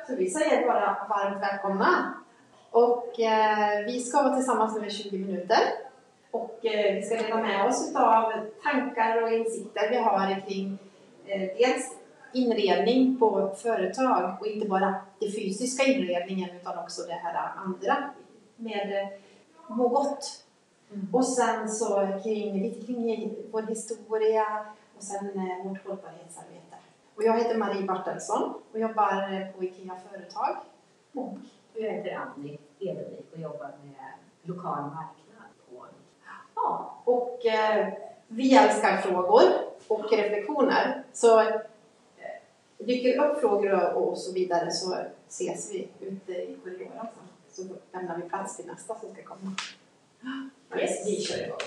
Så vi säger bara varmt välkomna. Och vi ska vara tillsammans nu i 20 minuter. Och vi ska dela med oss av tankar och insikter vi har kring dels inredning på företag. Och inte bara den fysiska inredningen utan också det här andra med må gott. Och sen så lite kring vår historia och sen vårt hållbarhetsarbete. Och jag heter Marie Bartelsson och jobbar på IKEA Företag. Och jag heter Annie Edenvik och jobbar med lokal marknad på. Ja, och vi älskar frågor och reflektioner. Så dyker upp frågor och så vidare så ses vi ute i korridoren. Så lämnar vi plats till nästa som ska komma. Yes, vi kör igång.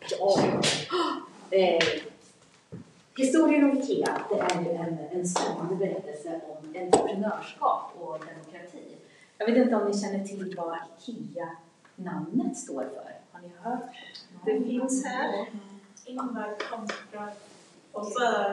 Historien om IKEA, det är ju en spännande berättelse om entreprenörskap och demokrati. Jag vet inte om ni känner till vad IKEA-namnet står för. Har ni hört? Det finns här. Ingvar Kamprad. Och så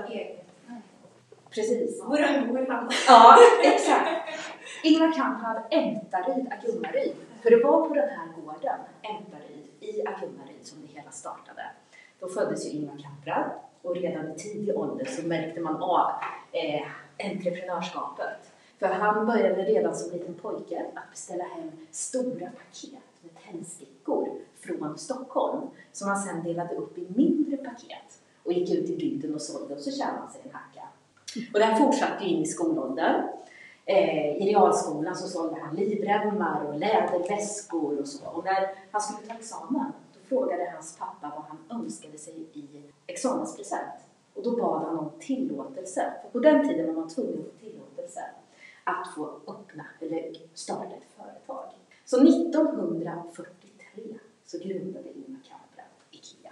Precis. Våran. Ja, exakt. Ingvar Kamprad, Ämtaryd, Agunnaryd. För det var på den här gården, Ämtaryd, i Agunnaryd som det hela startade. Då föddes ju Ingvar Kamprad och redan i tidig ålder så märkte man av entreprenörskapet. För han började redan som liten pojke att beställa hem stora paket med tändstickor från Stockholm som han sedan delade upp i mindre paket och gick ut i bygden och sålde och så tjänade han sig en hacka. Och det här fortsatte in i skolåldern. I realskolan så sålde han livremmar och läderväskor och så. Och när han skulle ta examen då frågade hans pappa vad han önskade sig i examenspresent. Och då bad han om tillåtelse. För på den tiden var man tvungen att få tillåtelse att få öppna eller starta ett företag. Så 1943 så grundade Ingvar Kamprad IKEA.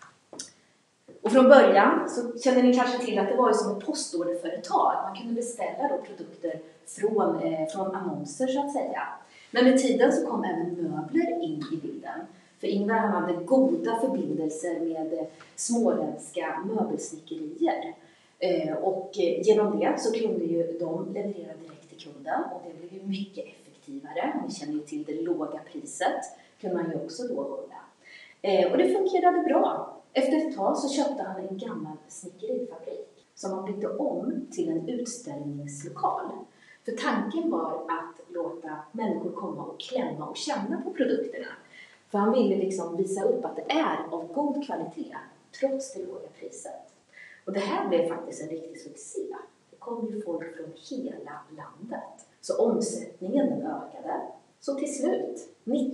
Och från början så känner ni kanske till att det var ju som ett postorderföretag. Man kunde beställa då produkter från annonser så att säga. Men med tiden så kom även möbler in i bilden. För Ingvar han hade goda förbindelser med småländska möbelsnickerier. Och genom det så kunde ju de leverera direkt till kunden. Och det blev ju mycket effektivare. Ni känner ju till det låga priset. Kunde man ju också då hålla. Och det fungerade bra. Efter ett tag så köpte han en gammal snickerifabrik som han byggde om till en utställningslokal. För tanken var att låta människor komma och klämma och känna på produkterna. För han ville liksom visa upp att det är av god kvalitet trots det låga priset. Och det här blev faktiskt en riktig succé. Det kom ju folk från hela landet. Så omsättningen den ökade. Så till slut,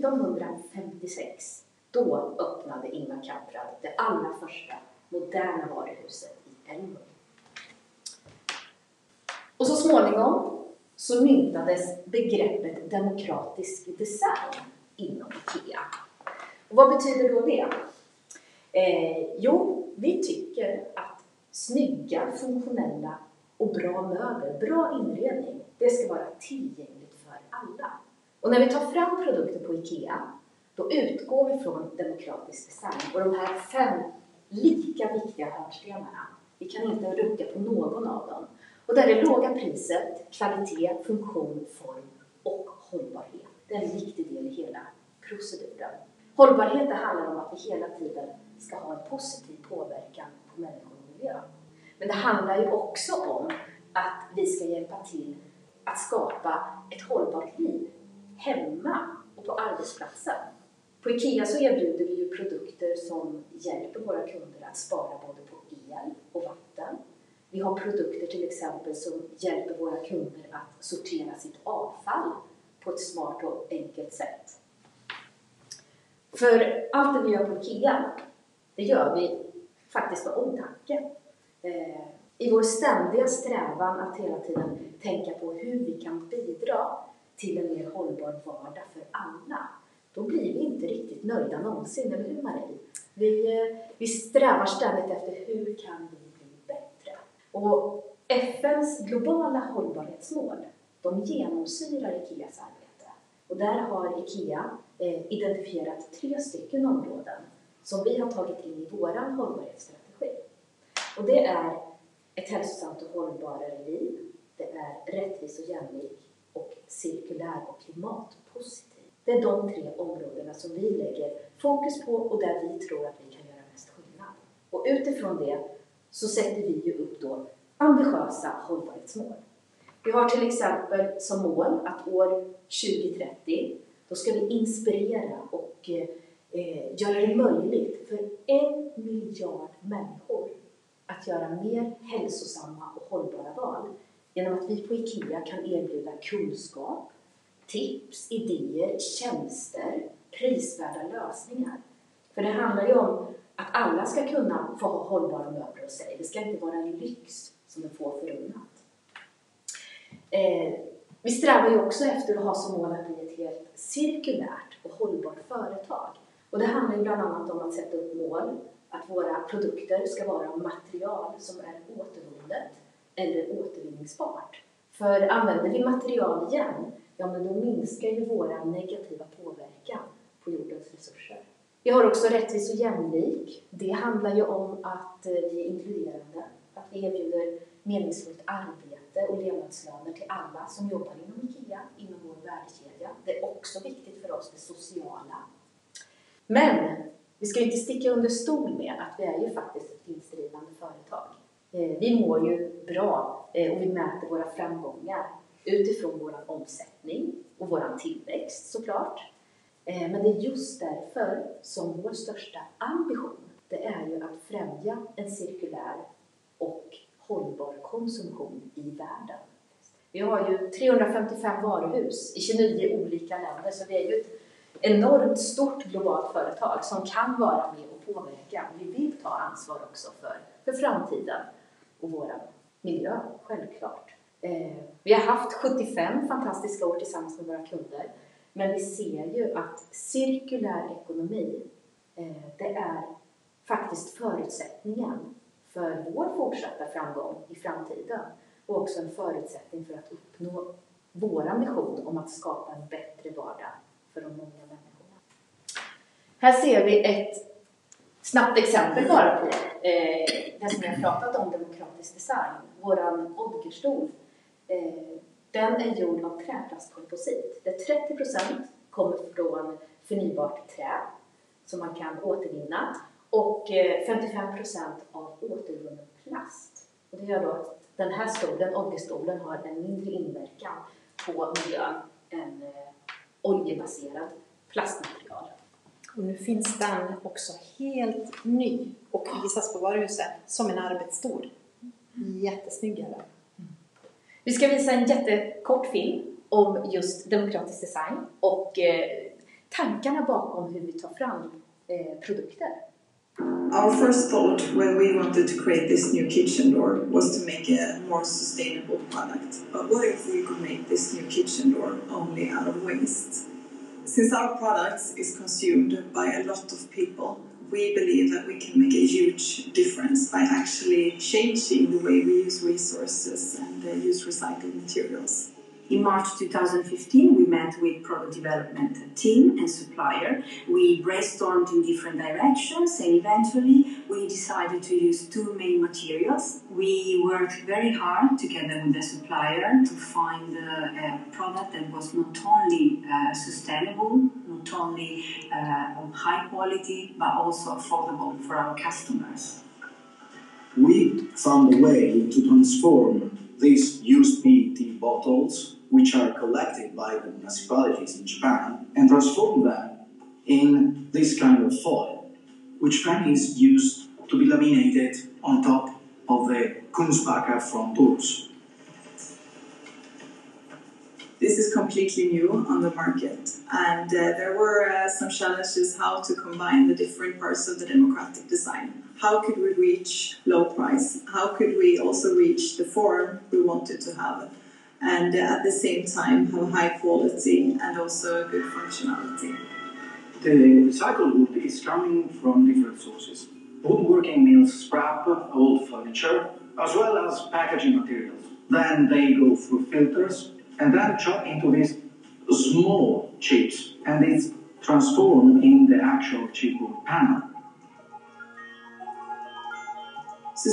1956, då öppnade Ingvar Kamprad det allra första moderna varuhuset i Älmhult. Och så småningom så myntades begreppet demokratisk design inom IKEA. Och vad betyder då det? Jo, vi tycker att snygga, funktionella och bra möbler, bra inredning, det ska vara tillgängligt för alla. Och när vi tar fram produkter på IKEA, då utgår vi från demokratisk design och de här 5 lika viktiga hörnstenarna. Vi kan inte rucka på någon av dem. Och där är låga priset, kvalitet, funktion, form och hållbarhet. Det är en viktig del i hela proceduren. Hållbarhet det handlar om att vi hela tiden ska ha en positiv påverkan på människor och miljö. Men det handlar ju också om att vi ska hjälpa till att skapa ett hållbart liv hemma och på arbetsplatsen. På IKEA så erbjuder vi ju produkter som hjälper våra kunder att spara både på el och vatten. Vi har produkter till exempel som hjälper våra kunder att sortera sitt avfall på ett smart och enkelt sätt. För allt det vi gör på IKEA, det gör vi faktiskt med omtanke. I vår ständiga strävan att hela tiden tänka på hur vi kan bidra till en mer hållbar vardag för alla. Då blir vi inte riktigt nöjda någonsin, eller hur Marie? Vi strävar ständigt efter hur kan vi bli bättre. Och FNs globala hållbarhetsmål, de genomsyrar IKEAs arbete. Och där har IKEA identifierat 3 stycken områden som vi har tagit in i vår hållbarhetsstrategi. Och det är ett hälsosamt och hållbarare liv, det är rättvis och jämlik cirkulär och klimatpositiv. Det är de 3 områdena som vi lägger fokus på och där vi tror att vi kan göra mest skillnad. Och utifrån det så sätter vi ju upp då ambitiösa hållbarhetsmål. Vi har till exempel som mål att år 2030 då ska vi inspirera och göra det möjligt för 1 miljard människor att göra mer hälsosamma och hållbara val genom att vi på IKEA kan erbjuda kunskap, tips, idéer, tjänster, prisvärda lösningar. För det handlar ju om att alla ska kunna få ha hållbara möbler hos sig. Det ska inte vara en lyx som är få förunnat. Vi strävar ju också efter att ha som mål att bli ett helt cirkulärt och hållbart företag. Och det handlar ju bland annat om att sätta upp mål att våra produkter ska vara material som är återvunnet eller återvinningsbart. För använder vi material igen, ja men då minskar ju våra negativa påverkan på jordens resurser. Vi har också rättvis och jämlik. Det handlar ju om att vi är inkluderande, att vi erbjuder meningsfullt arbete och levnadslöner till alla som jobbar inom IKEA, inom vår värdekedja. Det är också viktigt för oss, det sociala. Men vi ska inte sticka under stol med att vi är ju faktiskt ett vinstdrivande företag. Vi mår ju bra och vi mäter våra framgångar utifrån vår omsättning och vår tillväxt såklart. Men det är just därför som vår största ambition det är ju att främja en cirkulär och hållbar konsumtion i världen. Vi har ju 355 varuhus i 29 olika länder så det är ju ett enormt stort globalt företag som kan vara med och påverka. Vi vill ta ansvar också för framtiden och vår miljö, självklart. Vi har haft 75 fantastiska år tillsammans med våra kunder. Men vi ser ju att cirkulär ekonomi, det är faktiskt förutsättningen för vår fortsatta framgång i framtiden. Och också en förutsättning för att uppnå vår ambition om att skapa en bättre vardag för de många människorna. Här ser vi ett snabbt exempel bara på det som jag pratat om, demokratisk design. Våran Odgerstol. Den är gjord av träplastkomposit. Där 30% kommer från förnybart trä som man kan återvinna och 55% av återvunnen plast. Och det gör då att den här stolen, Odgerstolen, har en mindre inverkan på miljön än oljebaserad plastmaterial. Och nu finns den också helt ny och visas på varuhuset som en arbetsstol. Jättesnyggare. Vi ska visa en jättekort film om just demokratisk design och tankarna bakom hur vi tar fram produkter. Our first thought when we wanted to create this new kitchen door was to make a more sustainable product. But what if we could make this new kitchen door only out of waste? Since our product is consumed by a lot of people, we believe that we can make a huge difference by actually changing the way we use resources and use recycled materials. In March 2015, we met with product development team and supplier. We brainstormed in different directions and eventually we decided to use 2 main materials. We worked very hard together with the supplier to find a product that was not only sustainable, not only of high quality, but also affordable for our customers. We found a way to transform these used PET bottles, which are collected by the municipalities in Japan, and transform them in this kind of foil, which then is used to be laminated on top of the Kunstbäcker front doors. This is completely new on the market, and there were some challenges how to combine the different parts of the democratic design. How could we reach low price? How could we also reach the form we wanted to have? And at the same time have high quality and also good functionality. The recycled wood is coming from different sources. Woodworking mills scrap old furniture as well as packaging materials. Then they go through filters and then chop into these small chips and it's transformed in the actual chipboard panel.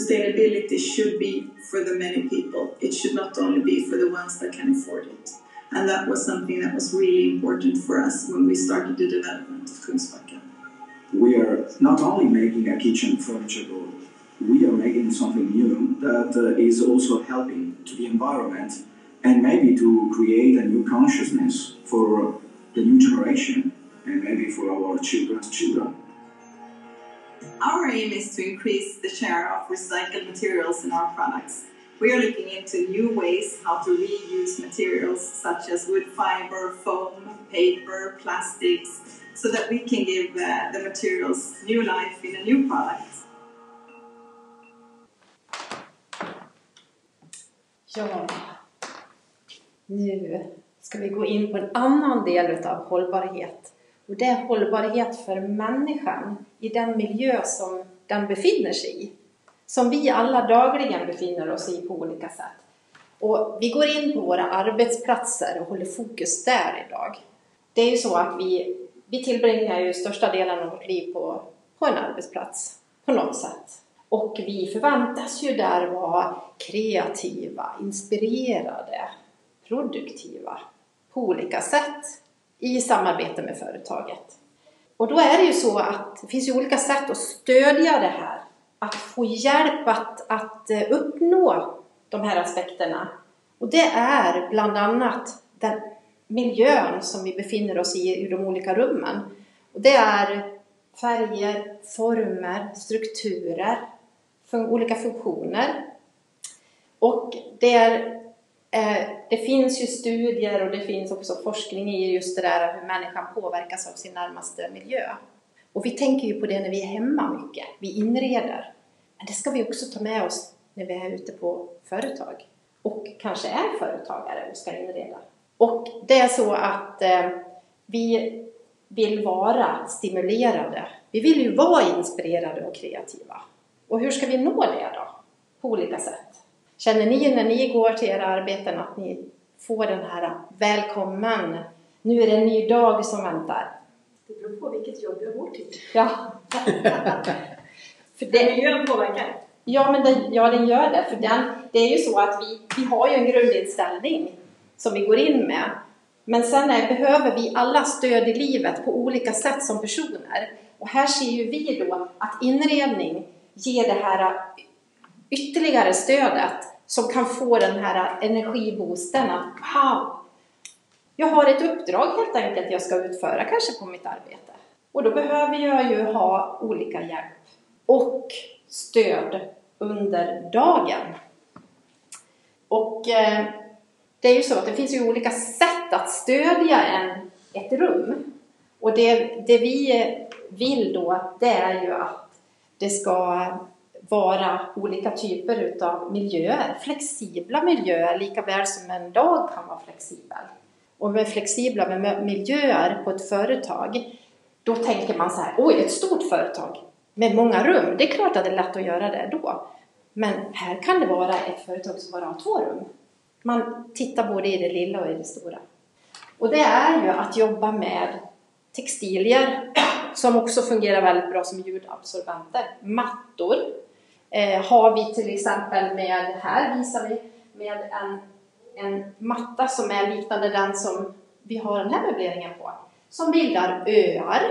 Sustainability should be for the many people. It should not only be for the ones that can afford it. And that was something that was really important for us when we started the development of Kungsbacka. We are not only making a kitchen furniture board, we are making something new that is also helping to the environment and maybe to create a new consciousness for the new generation and maybe for our children's children. Our aim is to increase the share of recycled materials in our products. We are looking into new ways how to reuse materials such as wood fiber, foam, paper, plastics, so that we can give the materials new life in a new product. Ja, nu ska vi gå in på en annan del av hållbarhet. Och det är hållbarhet för människan i den miljö som den befinner sig i. Som vi alla dagligen befinner oss i på olika sätt. Och vi går in på våra arbetsplatser och håller fokus där idag. Det är ju så att vi tillbringar ju största delen av vårt liv på en arbetsplats på något sätt. Och vi förväntas ju där vara kreativa, inspirerade, produktiva på olika sätt i samarbete med företaget. Och då är det ju så att det finns ju olika sätt att stödja det här. Att få hjälp att uppnå de här aspekterna. Och det är bland annat den miljön som vi befinner oss i de olika rummen. Och det är färger, former, strukturer, olika funktioner. Och det finns ju studier och det finns också forskning i just det där hur människan påverkas av sin närmaste miljö. Och vi tänker ju på det när vi är hemma mycket. Vi inreder. Men det ska vi också ta med oss när vi är ute på företag. Och kanske är företagare och ska inreda. Och det är så att vi vill vara stimulerade. Vi vill ju vara inspirerade och kreativa. Och hur ska vi nå det då? På olika sätt. Känner ni när ni går till era arbeten att ni får den här välkommen? Nu är det en ny dag som väntar. Det beror på vilket jobb jag går till. Ja. För det miljön påverkar. Ja, men den gör det. För det är ju så att vi har ju en grundinställning som vi går in med. Men sen behöver vi alla stöd i livet på olika sätt som personer. Och här ser ju vi då att inredning ger det här ytterligare stödet som kan få den här energiboosten att wow, jag har ett uppdrag helt enkelt jag ska utföra kanske på mitt arbete. Och då behöver jag ju ha olika hjälp och stöd under dagen. Och det är ju så att det finns ju olika sätt att stödja ett rum. Och det vi vill då, det är ju att det ska vara olika typer av miljöer. Flexibla miljöer, lika väl som en dag kan vara flexibel. Och med flexibla miljöer på ett företag, då tänker man så här, oj, ett stort företag med många rum. Det är klart att det är lätt att göra det då. Men här kan det vara ett företag som bara har 2 rum. Man tittar både i det lilla och i det stora. Och det är ju att jobba med textilier som också fungerar väldigt bra som ljudabsorbenter. Mattor har vi till exempel med, här visar vi med en matta som är liknande den som vi har den här möbleringen på. Som bildar öar.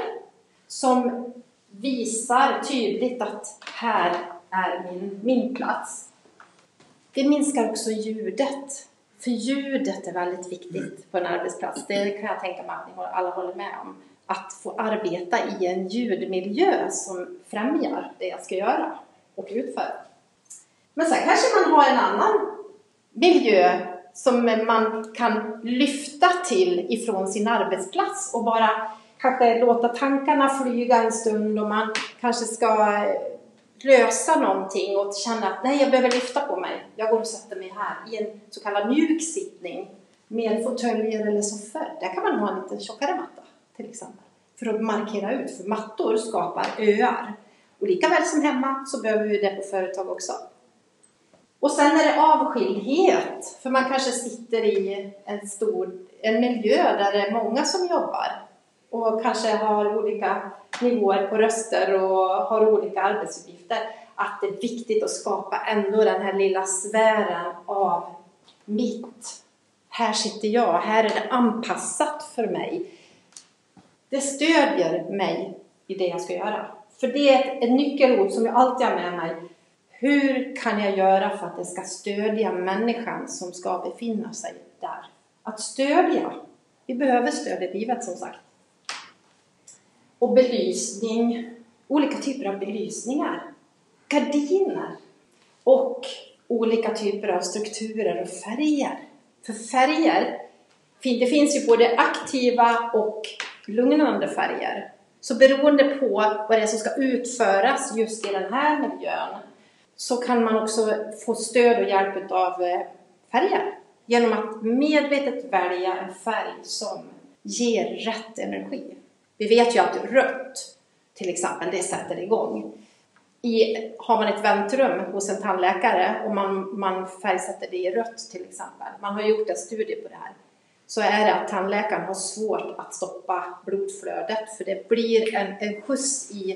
Som visar tydligt att här är min plats. Det minskar också ljudet. För ljudet är väldigt viktigt på en arbetsplats. Det kan jag tänka mig att alla håller med om. Att få arbeta i en ljudmiljö som främjar det jag ska göra och utföra. Men sen kanske man har en annan miljö som man kan lyfta till ifrån sin arbetsplats och bara kanske låta tankarna flyga en stund och man kanske ska lösa någonting och känna att nej, jag behöver lyfta på mig. Jag går och sätter mig här i en så kallad mjuk sittning med fåtöljer eller soffor. Där kan man ha en lite tjockare matta till exempel. För att markera ut, för mattor skapar öar. Och lika väl som hemma så behöver vi det på företag också. Och sen är det avskildhet. För man kanske sitter i en miljö där det är många som jobbar. Och kanske har olika nivåer på röster och har olika arbetsuppgifter. Att det är viktigt att skapa ändå den här lilla sfären av mitt här sitter jag, här är det anpassat för mig. Det stödjer mig i det jag ska göra. För det är ett nyckelord som jag alltid har med mig. Hur kan jag göra för att det ska stödja människan som ska befinna sig där? Att stödja. Vi behöver stöd i livet som sagt. Och belysning. Olika typer av belysningar. Gardiner. Och olika typer av strukturer och färger. För färger, det finns ju både aktiva och lugnande färger. Så beroende på vad det är som ska utföras just i den här miljön så kan man också få stöd och hjälp av färger. Genom att medvetet välja en färg som ger rätt energi. Vi vet ju att rött till exempel, det sätter igång. Har man ett väntrum hos en tandläkare och man färgsätter det i rött till exempel. Man har gjort en studie på det här. Så är det att tandläkaren har svårt att stoppa blodflödet. För det blir en skjuts i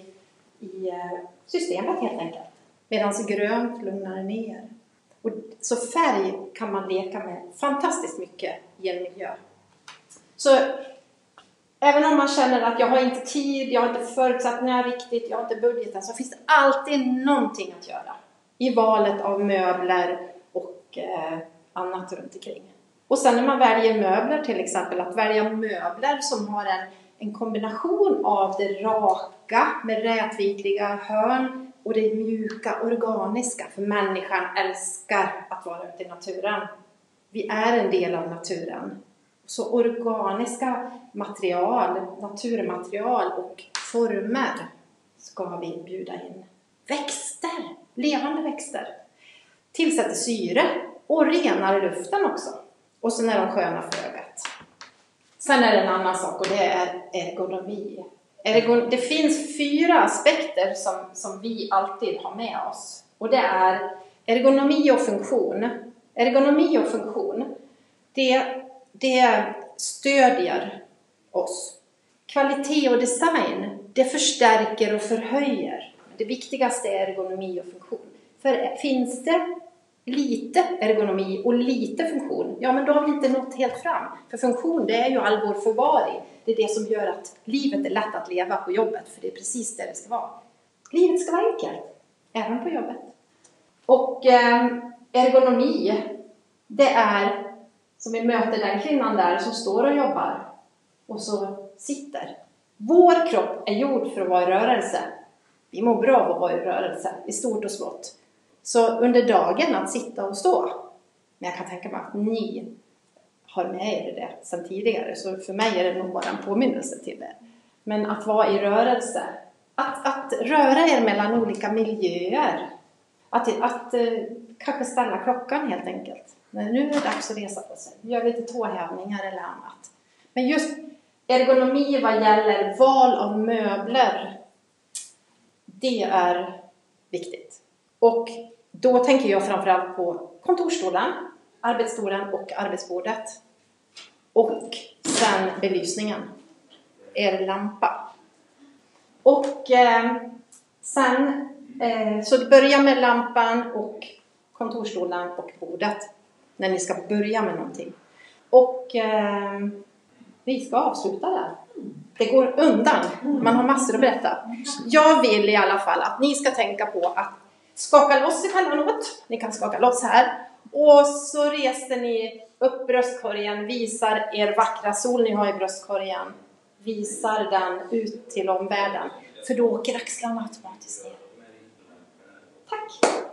systemet helt enkelt. Medan grönt lugnar ner. Så färg kan man leka med fantastiskt mycket i en miljö. Så även om man känner att jag har inte tid, jag har inte förutsättningar riktigt, jag har inte budgeten, så finns det alltid någonting att göra i valet av möbler och annat runt omkring. Och sen när man väljer möbler till exempel, att välja möbler som har en kombination av det raka med rätvinkliga hörn och det mjuka organiska, för människan älskar att vara ute i naturen. Vi är en del av naturen. Så organiska material, naturmaterial och former ska vi bjuda in. Växter, levande växter. Tillsätter syre och renar luften också. Och sen är de sköna för ögat. Sen är det en annan sak och det är ergonomi. Det finns 4 aspekter som vi alltid har med oss. Och det är ergonomi och funktion. Ergonomi och funktion, det stödjer oss. Kvalitet och design, det förstärker och förhöjer. Det viktigaste är ergonomi och funktion. För finns det lite ergonomi och lite funktion, ja men då har vi inte nått helt fram. För funktion, det är ju all vår förvaring. Det är det som gör att livet är lätt att leva på jobbet. För det är precis det ska vara. Livet ska vara enkelt, även på jobbet. Och ergonomi, det är som vi möter den kvinnan där som står och jobbar och så sitter. Vår kropp är gjord för att vara i rörelse. Vi mår bra av att vara i rörelse, i stort och smått. Så under dagen att sitta och stå. Men jag kan tänka mig att ni har med er det sedan tidigare. Så för mig är det nog bara en påminnelse till det. Men att vara i rörelse. Att röra er mellan olika miljöer. Att kanske ställa klockan helt enkelt. Men nu är det dags att resa på sig. Gör lite tåhävningar eller annat. Men just ergonomi vad gäller val av möbler. Det är viktigt. Och då tänker jag framförallt på kontorstolen, arbetsstolen och arbetsbordet. Och sen belysningen. Er lampa. Och sen så börja med lampan och kontorstolen och bordet. När ni ska börja med någonting. Och vi ska avsluta där. Det går undan. Man har massor att berätta. Jag vill i alla fall att ni ska tänka på att skaka loss emellanåt. Ni kan skaka loss här. Och så reser ni upp bröstkorgen. Visar er vackra sol ni har i bröstkorgen. Visar den ut till omvärlden. För då åker axlarna automatiskt ner. Tack!